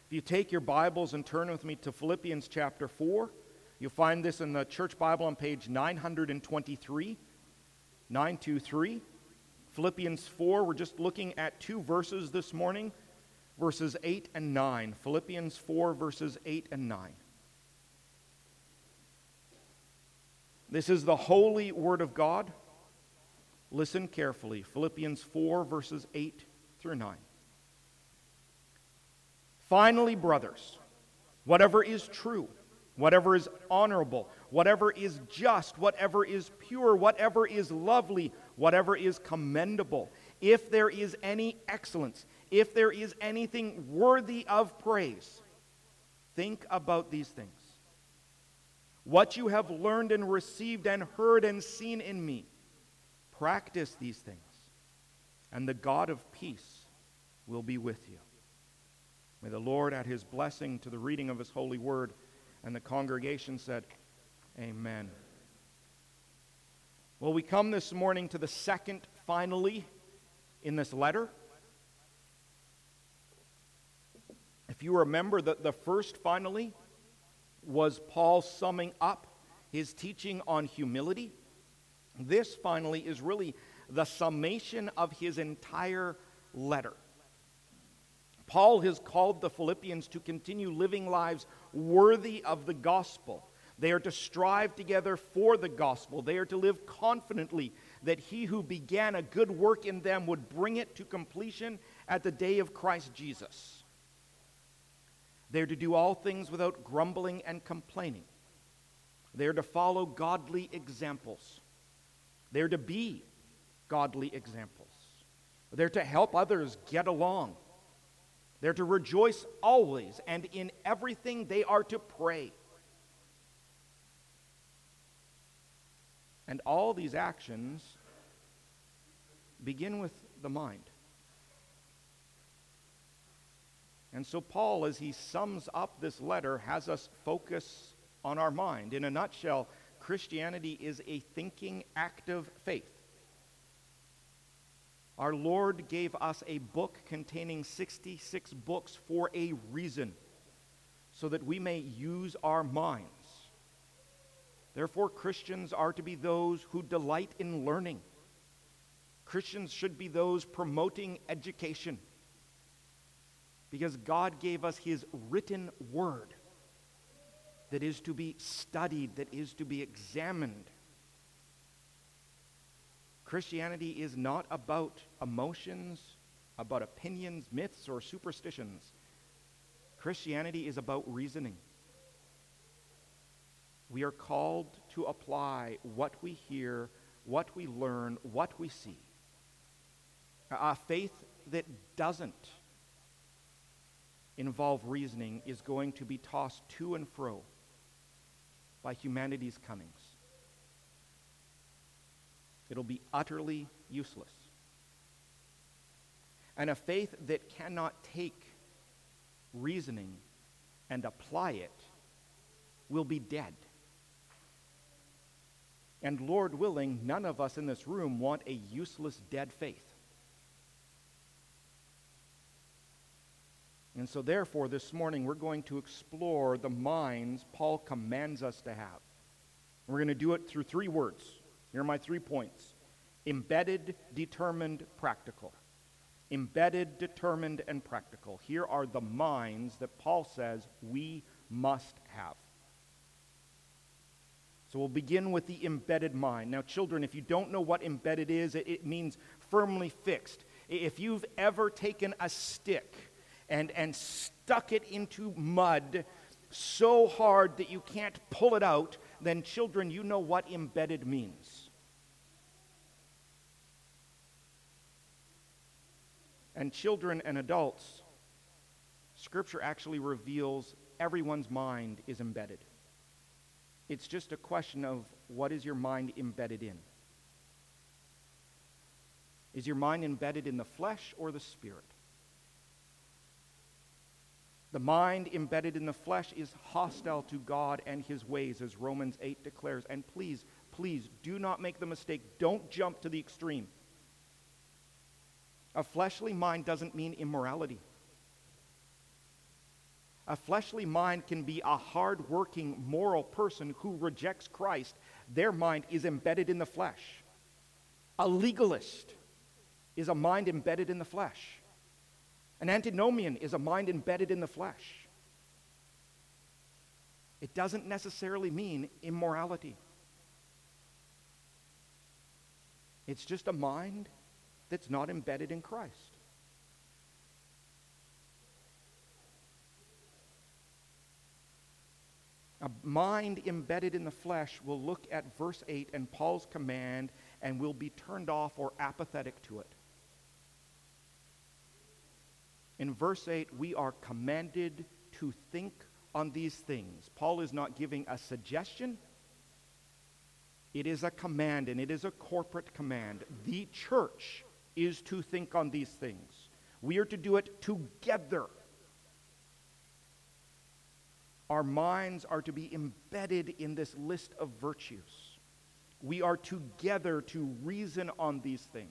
If you take your Bibles and turn with me to Philippians chapter 4, you'll find this in the Church Bible on page 923, 923. Philippians 4, we're just looking at two verses this morning, verses 8 and 9. Philippians 4, verses 8 and 9. This is the holy word of God. Listen carefully. Philippians 4, verses 8 through 9. Finally, brothers, whatever is true, whatever is honorable, whatever is just, whatever is pure, whatever is lovely, whatever is commendable, if there is any excellence, if there is anything worthy of praise, think about these things. What you have learned and received and heard and seen in me, practice these things, and the God of peace will be with you. May the Lord add his blessing to the reading of his holy word. And the congregation said, Amen. Well, we come this morning to the second finally in this letter. If you remember, the first finally was Paul summing up his teaching on humility. This finally is really the summation of his entire letter. Paul has called the Philippians to continue living lives worthy of the gospel. They are to strive together for the gospel. They are to live confidently that he who began a good work in them would bring it to completion at the day of Christ Jesus. They are to do all things without grumbling and complaining. They are to follow godly examples. They are to be godly examples. They're to help others get along. They're to rejoice always, and in everything they are to pray. And all these actions begin with the mind. And so Paul, as he sums up this letter, has us focus on our mind. In a nutshell, Christianity is a thinking, active faith. Our Lord gave us a book containing 66 books for a reason, so that we may use our minds. Therefore, Christians are to be those who delight in learning. Christians should be those promoting education, because God gave us his written word that is to be studied, that is to be examined. Christianity is not about emotions, about opinions, myths, or superstitions. Christianity is about reasoning. We are called to apply what we hear, what we learn, what we see. A faith that doesn't involve reasoning is going to be tossed to and fro by humanity's cunnings. It'll be utterly useless. And a faith that cannot take reasoning and apply it will be dead. And Lord willing, none of us in this room want a useless, dead faith. And so therefore, this morning, we're going to explore the minds Paul commands us to have. We're going to do it through three words. Here are my 3 points. Embedded, determined, practical. Embedded, determined, and practical. Here are the minds that Paul says we must have. So we'll begin with the embedded mind. Now, children, if you don't know what embedded is, it means firmly fixed. If you've ever taken a stick and stuck it into mud so hard that you can't pull it out, then children, you know what embedded means. And children and adults, Scripture actually reveals everyone's mind is embedded. It's just a question of what is your mind embedded in? Is your mind embedded in the flesh or the spirit? The mind embedded in the flesh is hostile to God and his ways, as Romans 8 declares. And please, please do not make the mistake. Don't jump to the extreme. A fleshly mind doesn't mean immorality. A fleshly mind can be a hard-working, moral person who rejects Christ. Their mind is embedded in the flesh. A legalist is a mind embedded in the flesh. An antinomian is a mind embedded in the flesh. It doesn't necessarily mean immorality. It's just a mind that's not embedded in Christ. A mind embedded in the flesh will look at verse 8 and Paul's command and will be turned off or apathetic to it. In verse 8, we are commanded to think on these things. Paul is not giving a suggestion. It is a command, and it is a corporate command. The church is to think on these things. We are to do it together. Our minds are to be embedded in this list of virtues. We are together to reason on these things.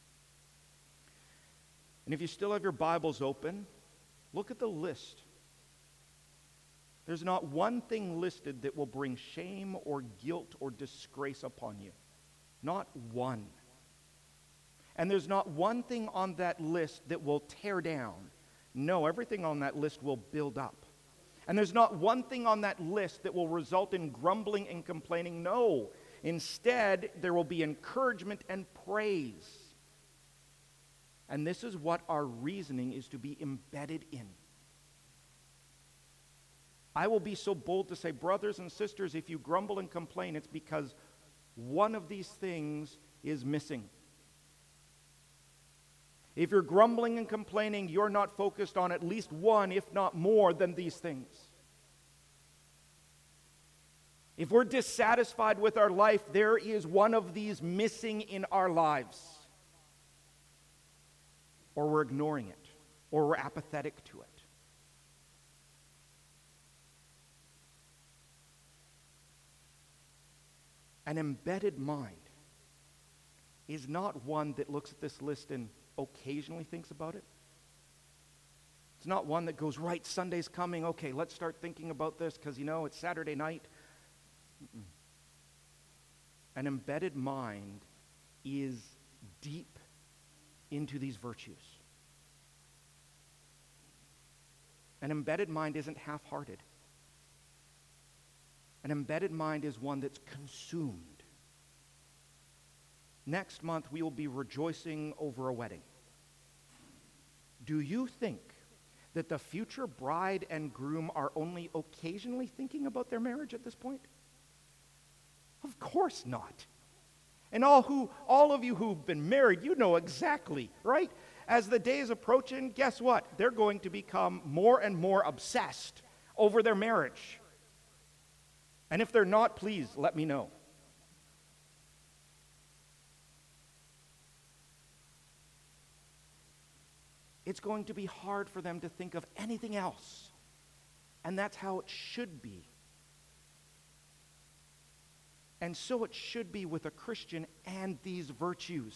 And if you still have your Bibles open, look at the list. There's not one thing listed that will bring shame or guilt or disgrace upon you. Not one. And there's not one thing on that list that will tear down. No, everything on that list will build up. And there's not one thing on that list that will result in grumbling and complaining. No. Instead, there will be encouragement and praise. And this is what our reasoning is to be embedded in. I will be so bold to say, brothers and sisters, if you grumble and complain, it's because one of these things is missing. If you're grumbling and complaining, you're not focused on at least one, if not more, than these things. If we're dissatisfied with our life, there is one of these missing in our lives. Or we're ignoring it, or we're apathetic to it. An embedded mind is not one that looks at this list and occasionally thinks about it. It's not one that goes, right, Sunday's coming, okay, let's start thinking about this because, it's Saturday night. Mm-mm. An embedded mind is deep into these virtues. An embedded mind isn't half-hearted. An embedded mind is one that's consumed. Next month, we will be rejoicing over a wedding. Do you think that the future bride and groom are only occasionally thinking about their marriage at this point? Of course not. And all of you who've been married, you know exactly, right? As the day is approaching, guess what? They're going to become more and more obsessed over their marriage. And if they're not, please let me know. It's going to be hard for them to think of anything else. And that's how it should be. And so it should be with a Christian and these virtues.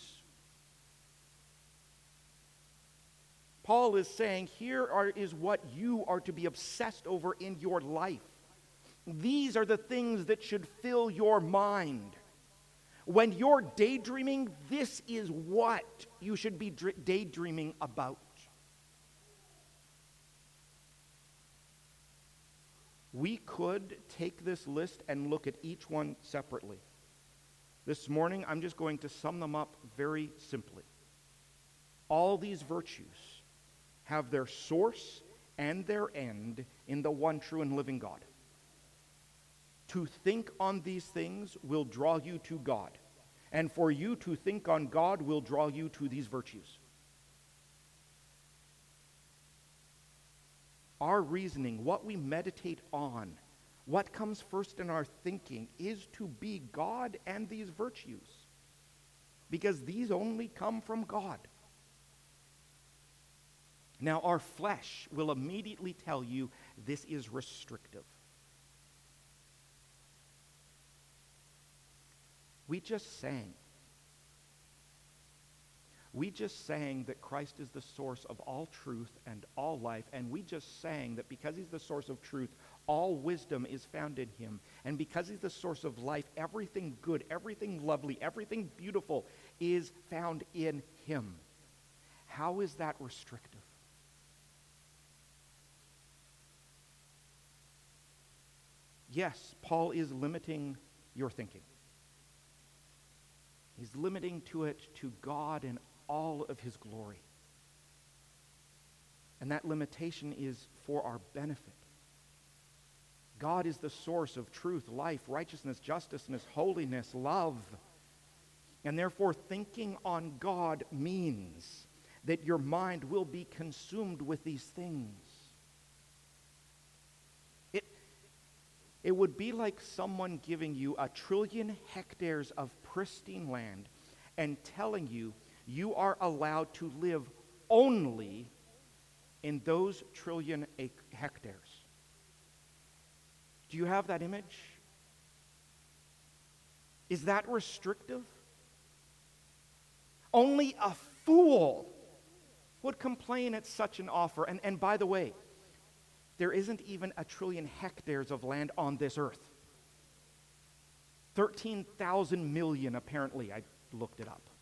Paul is saying, is what you are to be obsessed over in your life. These are the things that should fill your mind. When you're daydreaming, this is what you should be daydreaming about. We could take this list and look at each one separately. This morning, I'm just going to sum them up very simply. All these virtues have their source and their end in the one true and living God. To think on these things will draw you to God. And for you to think on God will draw you to these virtues. Our reasoning, what we meditate on, what comes first in our thinking is to be God and these virtues. Because these only come from God. Now, our flesh will immediately tell you this is restrictive. We just sang. We just sang that Christ is the source of all truth and all life, and we just sang that because he's the source of truth, all wisdom is found in him. And because he's the source of life, everything good, everything lovely, everything beautiful is found in him. How is that restrictive? Yes, Paul is limiting your thinking. He's limiting it to God and all of his glory. And that limitation is for our benefit. God is the source of truth, life, righteousness, justice, holiness, love. And therefore, thinking on God means that your mind will be consumed with these things. It would be like someone giving you 1 trillion hectares of pristine land and telling you you are allowed to live only in those 1 trillion hectares. Do you have that image? Is that restrictive? Only a fool would complain at such an offer. And by the way, there isn't even 1 trillion hectares of land on this earth. 13,000 million, apparently. I looked it up.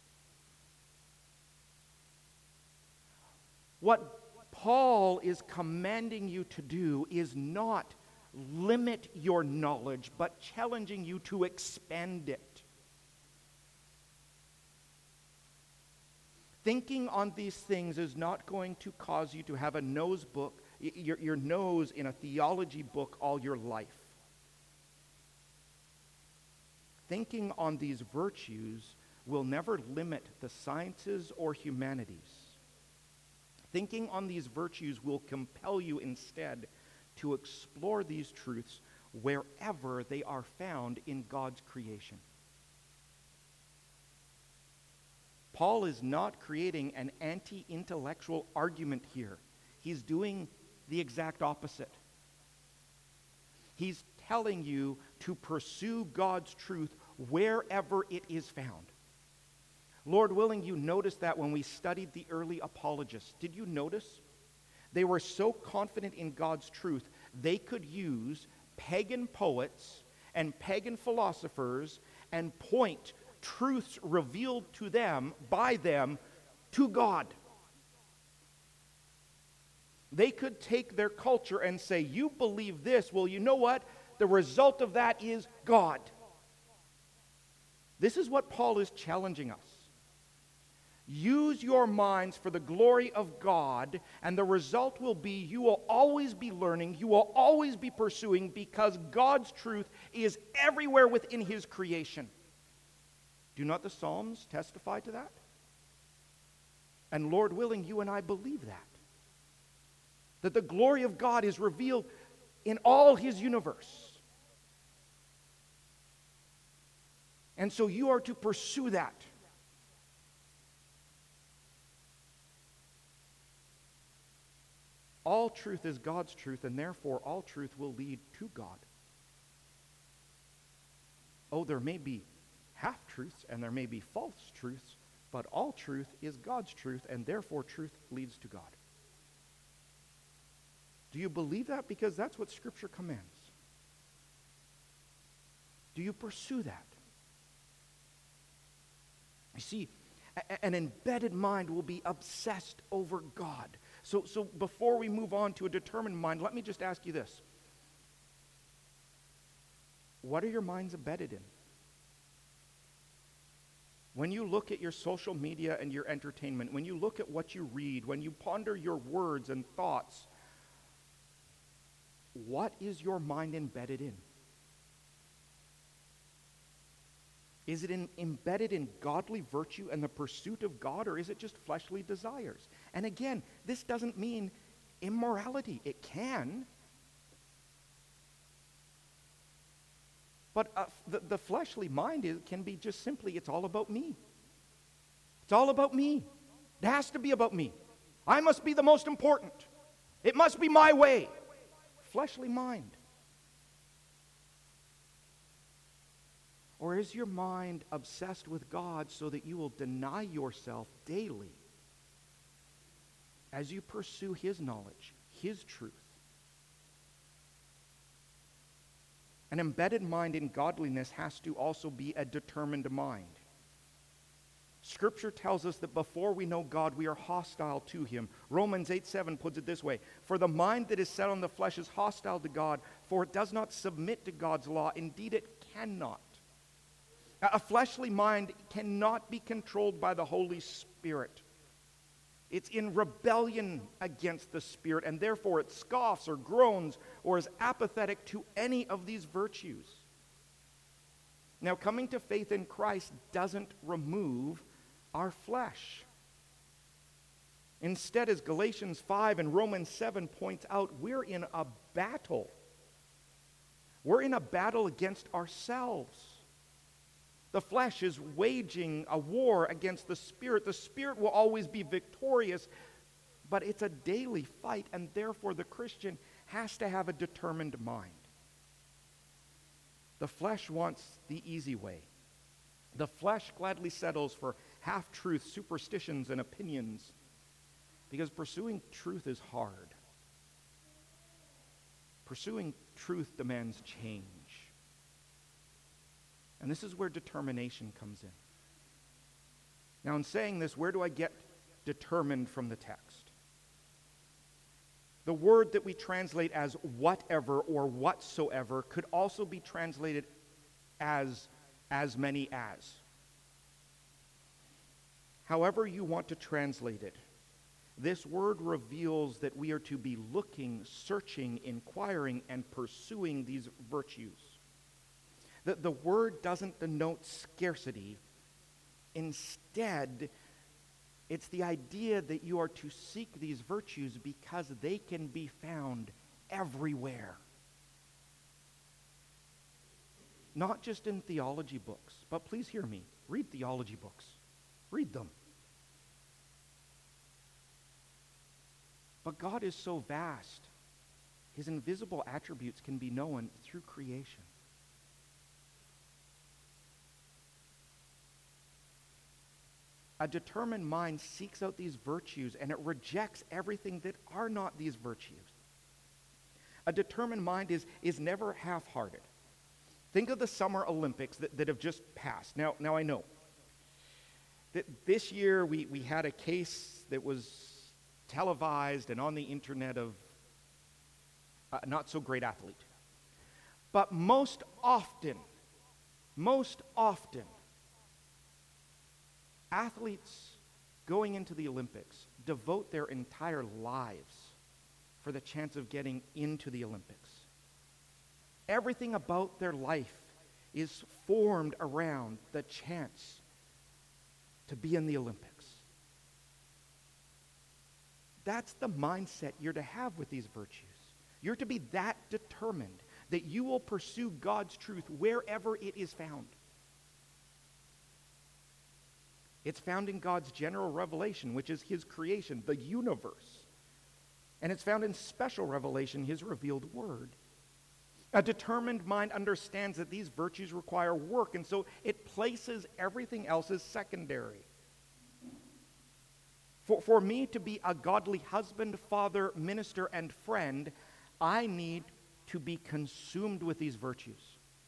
What Paul is commanding you to do is not limit your knowledge, but challenging you to expand it. Thinking on these things is not going to cause you to have a nose book, your nose in a theology book all your life. Thinking on these virtues will never limit the sciences or humanities. Thinking on these virtues will compel you instead to explore these truths wherever they are found in God's creation. Paul is not creating an anti-intellectual argument here. He's doing the exact opposite. He's telling you to pursue God's truth wherever it is found. Lord willing, you noticed that when we studied the early apologists. Did you notice? They were so confident in God's truth, they could use pagan poets and pagan philosophers and point truths revealed to them, by them, to God. They could take their culture and say, you believe this. Well, you know what? The result of that is God. This is what Paul is challenging us. Use your minds for the glory of God, and the result will be you will always be learning, you will always be pursuing, because God's truth is everywhere within his creation. Do not the Psalms testify to that? And Lord willing, you and I believe that. That the glory of God is revealed in all his universe. And so you are to pursue that. All truth is God's truth, and therefore all truth will lead to God. Oh, there may be half-truths and there may be false truths, but all truth is God's truth, and therefore truth leads to God. Do you believe that? Because that's what Scripture commands. Do you pursue that? You see, an embedded mind will be obsessed over God. So before we move on to a determined mind, let me just ask you this. What are your minds embedded in? When you look at your social media and your entertainment, when you look at what you read, when you ponder your words and thoughts, what is your mind embedded in? Is it embedded in godly virtue and the pursuit of God, or is it just fleshly desires? And again, this doesn't mean immorality. It can. But the fleshly mind can be just simply, it's all about me. It's all about me. It has to be about me. I must be the most important. It must be my way. Fleshly mind. Or is your mind obsessed with God so that you will deny yourself daily as you pursue His knowledge, His truth? An embedded mind in godliness has to also be a determined mind. Scripture tells us that before we know God, we are hostile to Him. Romans 8:7 puts it this way: "For the mind that is set on the flesh is hostile to God, for it does not submit to God's law. Indeed, it cannot." A fleshly mind cannot be controlled by the Holy Spirit. It's in rebellion against the Spirit, and therefore it scoffs or groans or is apathetic to any of these virtues. Now, coming to faith in Christ doesn't remove our flesh. Instead, as Galatians 5 and Romans 7 points out, we're in a battle. We're in a battle against ourselves. The flesh is waging a war against the Spirit. The Spirit will always be victorious, but it's a daily fight, and therefore the Christian has to have a determined mind. The flesh wants the easy way. The flesh gladly settles for half-truths, superstitions, and opinions, because pursuing truth is hard. Pursuing truth demands change. And this is where determination comes in. Now, in saying this, where do I get determined from the text? The word that we translate as whatever or whatsoever could also be translated as many as. However you want to translate it, this word reveals that we are to be looking, searching, inquiring, and pursuing these virtues. The word doesn't denote scarcity. Instead, it's the idea that you are to seek these virtues because they can be found everywhere. Not just in theology books, but please hear me. Read theology books. Read them. But God is so vast, His invisible attributes can be known through creation. A determined mind seeks out these virtues and it rejects everything that are not these virtues. A determined mind is never half-hearted. Think of the Summer Olympics that have just passed. Now I know that this year we had a case that was televised and on the internet of a not so great athlete. But most often, athletes going into the Olympics devote their entire lives for the chance of getting into the Olympics. Everything about their life is formed around the chance to be in the Olympics. That's the mindset you're to have with these virtues. You're to be that determined that you will pursue God's truth wherever it is found. It's found in God's general revelation, which is His creation, the universe. And it's found in special revelation, His revealed word. A determined mind understands that these virtues require work, and so it places everything else as secondary. For me to be a godly husband, father, minister, and friend, I need to be consumed with these virtues.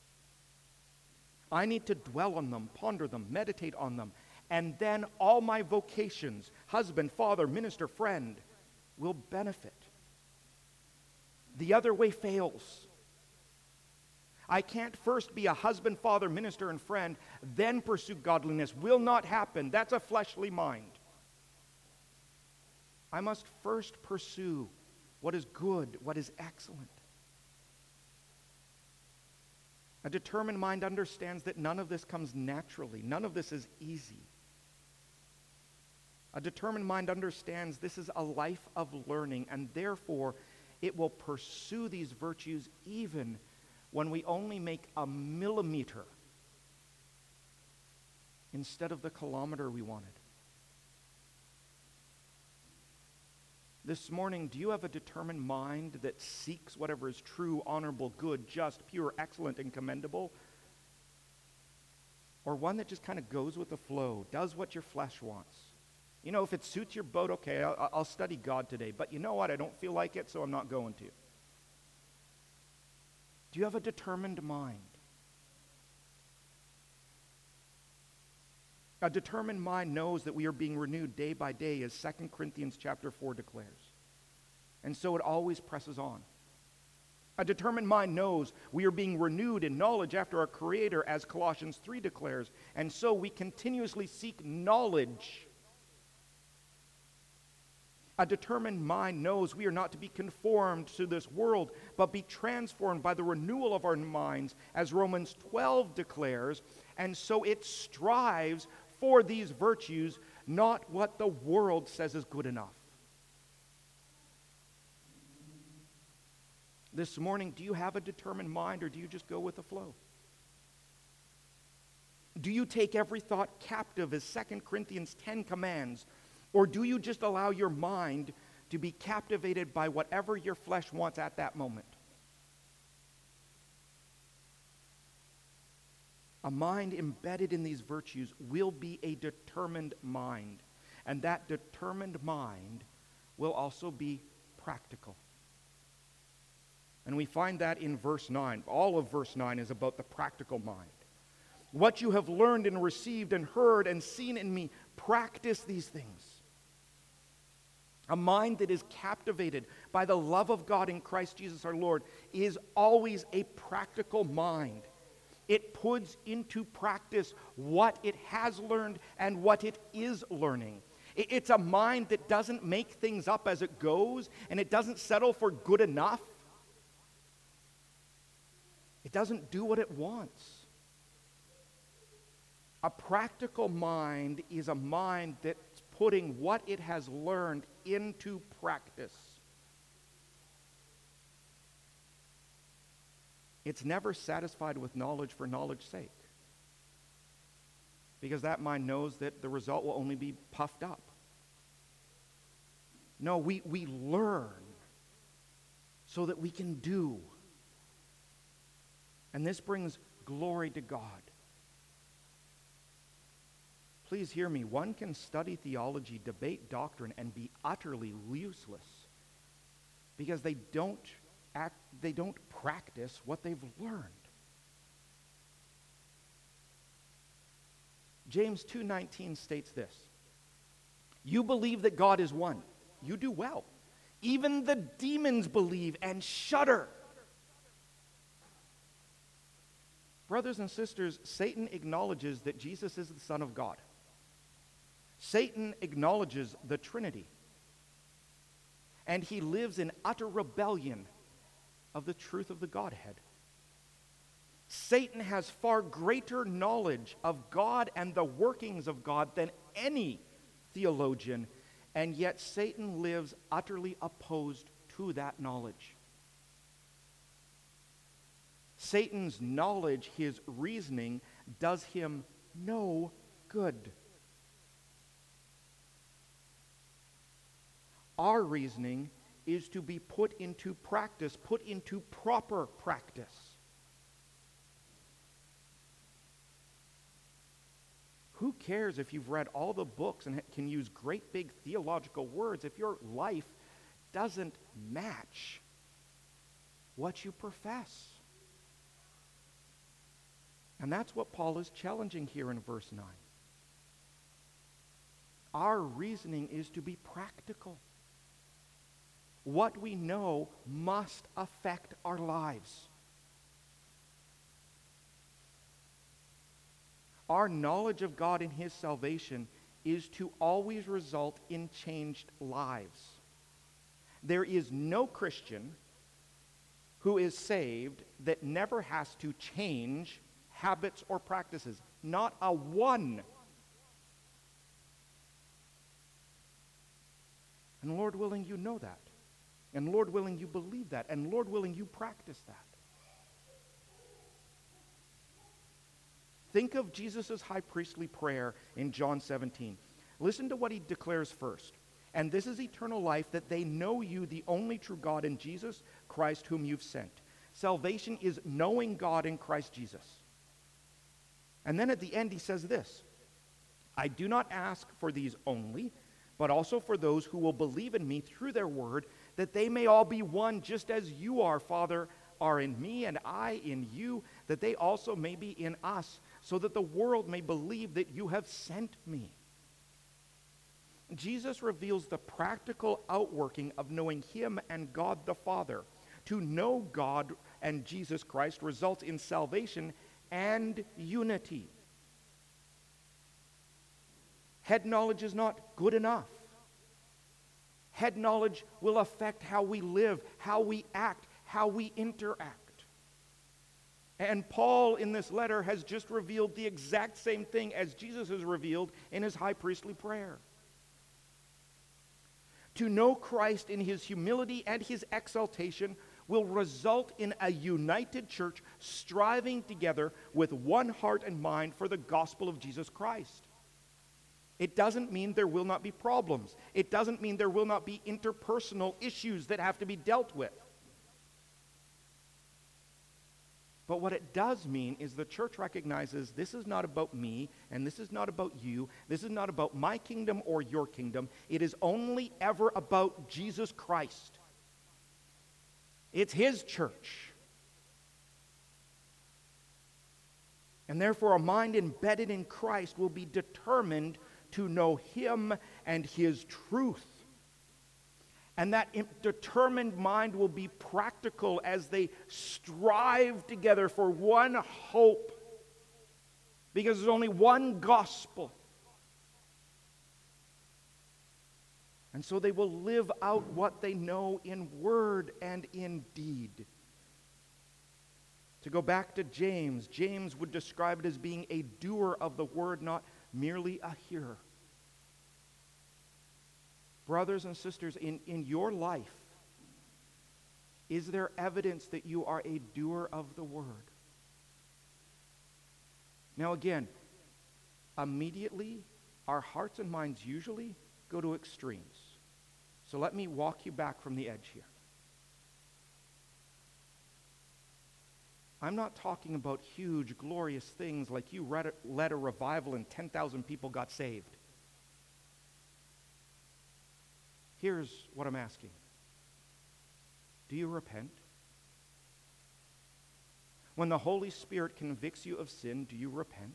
I need to dwell on them, ponder them, meditate on them, and then all my vocations, husband, father, minister, friend, will benefit. The other way fails. I can't first be a husband, father, minister, and friend, then pursue godliness. Will not happen. That's a fleshly mind. I must first pursue what is good, what is excellent. A determined mind understands that none of this comes naturally. None of this is easy. A determined mind understands this is a life of learning, and therefore it will pursue these virtues even when we only make a millimeter instead of the kilometer we wanted. This morning, do you have a determined mind that seeks whatever is true, honorable, good, just, pure, excellent, and commendable? or one that just kind of goes with the flow, does what your flesh wants? You know, if it suits your boat, okay, I'll study God today. But you know what? I don't feel like it, so I'm not going to. Do you have a determined mind? A determined mind knows that we are being renewed day by day, as 2 Corinthians chapter 4 declares. And so it always presses on. A determined mind knows we are being renewed in knowledge after our Creator, as Colossians 3 declares. And so we continuously seek knowledge. A determined mind knows we are not to be conformed to this world, but be transformed by the renewal of our minds, as Romans 12 declares. And so it strives for these virtues, not what the world says is good enough. This morning, do you have a determined mind, or do you just go with the flow? Do you take every thought captive, as 2 Corinthians 10 commands, or do you just allow your mind to be captivated by whatever your flesh wants at that moment? A mind embedded in these virtues will be a determined mind, and that determined mind will also be practical. And we find that in verse 9. All of verse 9 is about the practical mind. What you have learned and received and heard and seen in me, practice these things. A mind that is captivated by the love of God in Christ Jesus our Lord is always a practical mind. It puts into practice what it has learned and what it is learning. It's a mind that doesn't make things up as it goes, and it doesn't settle for good enough. It doesn't do what it wants. A practical mind is a mind that's putting what it has learned into practice. It's never satisfied with knowledge for knowledge's sake, because that mind knows that the result will only be puffed up. No, we learn so that we can do. And this brings glory to God. Please hear me. One can study theology, debate doctrine, and be utterly useless because they don't practice what they've learned. James 2:19 states this: you believe that God is one. You do well. Even the demons believe and shudder. Brothers and sisters, Satan acknowledges that Jesus is the Son of God. Satan acknowledges the Trinity. And he lives in utter rebellion of the truth of the Godhead. Satan has far greater knowledge of God and the workings of God than any theologian, and yet Satan lives utterly opposed to that knowledge. Satan's knowledge, his reasoning, does him no good. Our reasoning is to be put into practice, put into proper practice. Who cares if you've read all the books and can use great big theological words if your life doesn't match what you profess? And that's what Paul is challenging here in verse 9. Our reasoning is to be practical. What we know must affect our lives. Our knowledge of God and his salvation is to always result in changed lives. There is no Christian who is saved that never has to change habits or practices. Not a one. And Lord willing, you know that. And Lord willing, you believe that. And Lord willing, you practice that. Think of Jesus' high priestly prayer in John 17. Listen to what he declares first. And this is eternal life, that they know you, the only true God, and Jesus Christ, whom you've sent. Salvation is knowing God in Christ Jesus. And then at the end he says this, I do not ask for these only, but also for those who will believe in me through their word, that they may all be one, just as you are, Father, are in me and I in you, that they also may be in us, so that the world may believe that you have sent me. Jesus reveals the practical outworking of knowing him and God the Father. To know God and Jesus Christ results in salvation and unity. Head knowledge is not good enough. Head knowledge will affect how we live, how we act, how we interact. And Paul in this letter has just revealed the exact same thing as Jesus has revealed in his high priestly prayer. To know Christ in his humility and his exaltation will result in a united church striving together with one heart and mind for the gospel of Jesus Christ. It doesn't mean there will not be problems. It doesn't mean there will not be interpersonal issues that have to be dealt with. But what it does mean is the church recognizes this is not about me, and this is not about you. This is not about my kingdom or your kingdom. It is only ever about Jesus Christ. It's his church. And therefore, a mind embedded in Christ will be determined to know him and his truth. And that determined mind will be practical as they strive together for one hope. Because there's only one gospel. And so they will live out what they know in word and in deed. To go back to James, James would describe it as being a doer of the word, not merely a hearer. Brothers and sisters, in your life, is there evidence that you are a doer of the word? Now again, immediately, our hearts and minds usually go to extremes. So let me walk you back from the edge here. I'm not talking about huge, glorious things like you led a revival and 10,000 people got saved. Here's what I'm asking. Do you repent? When the Holy Spirit convicts you of sin, do you repent?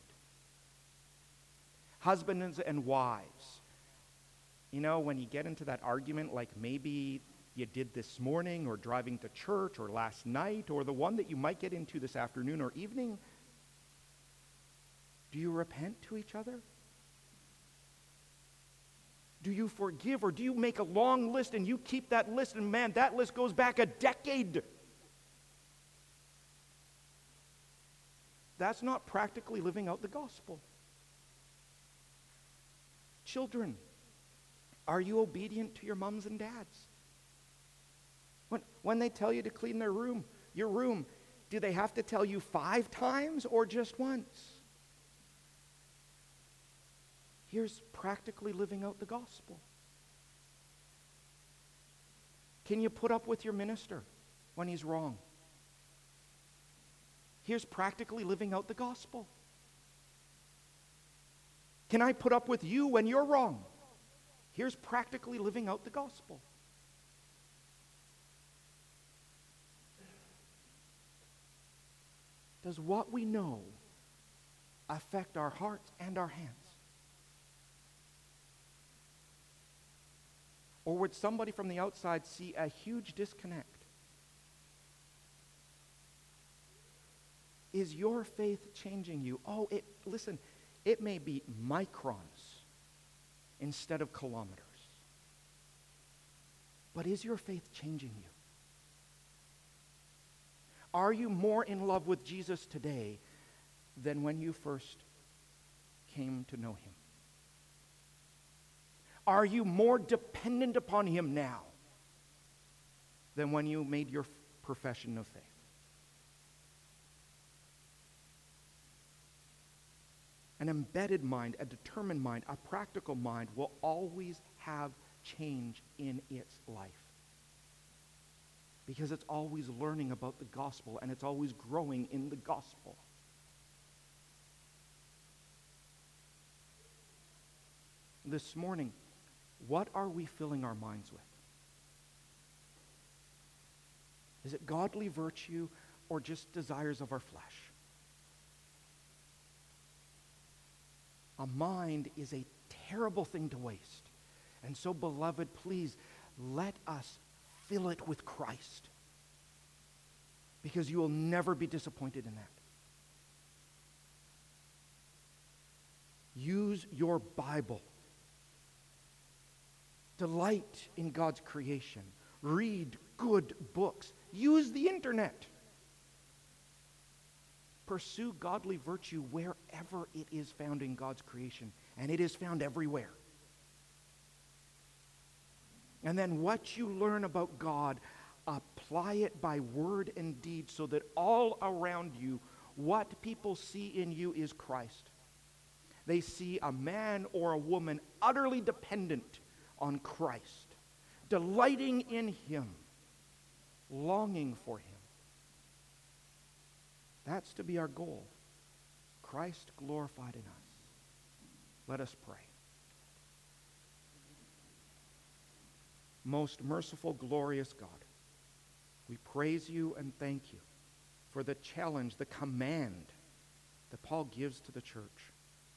Husbands and wives, you know, when you get into that argument, like maybe you did this morning or driving to church or last night or the one that you might get into this afternoon or evening, do you repent to each other? Do you forgive, or do you make a long list and you keep that list, and man, that list goes back a decade? That's not practically living out the gospel. Children, are you obedient to your moms and dads? When they tell you to clean your room, do they have to tell you 5 times or just once? Here's practically living out the gospel. Can you put up with your minister when he's wrong? Here's practically living out the gospel. Can I put up with you when you're wrong? Here's practically living out the gospel. Does what we know affect our hearts and our hands? Or would somebody from the outside see a huge disconnect? Is your faith changing you? Oh, listen, it may be microns instead of kilometers. But is your faith changing you? Are you more in love with Jesus today than when you first came to know him? Are you more dependent upon him now than when you made your profession of faith? An embedded mind, a determined mind, a practical mind will always have change in its life. Because it's always learning about the gospel and it's always growing in the gospel. this morning, what are we filling our minds with? Is it godly virtue or just desires of our flesh? A mind is a terrible thing to waste. And so, beloved, please let us fill it with Christ, because you will never be disappointed in that. Use your Bible. Delight in God's creation. Read good books. Use the internet. Pursue godly virtue wherever it is found in God's creation, and it is found everywhere. And then what you learn about God, apply it by word and deed so that all around you, what people see in you is Christ. They see a man or a woman utterly dependent on Christ, delighting in Him, longing for Him. That's to be our goal. Christ glorified in us. Let us pray. Most merciful, glorious God, we praise you and thank you for the challenge, the command that Paul gives to the church,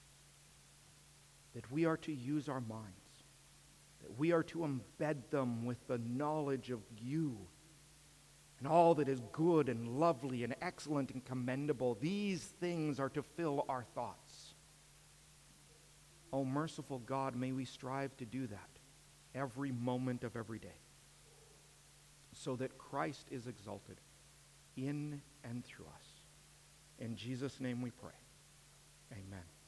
that we are to use our minds, that we are to embed them with the knowledge of you and all that is good and lovely and excellent and commendable. These things are to fill our thoughts. Oh, merciful God, may we strive to do that every moment of every day, so that Christ is exalted in and through us. In Jesus' name we pray. Amen.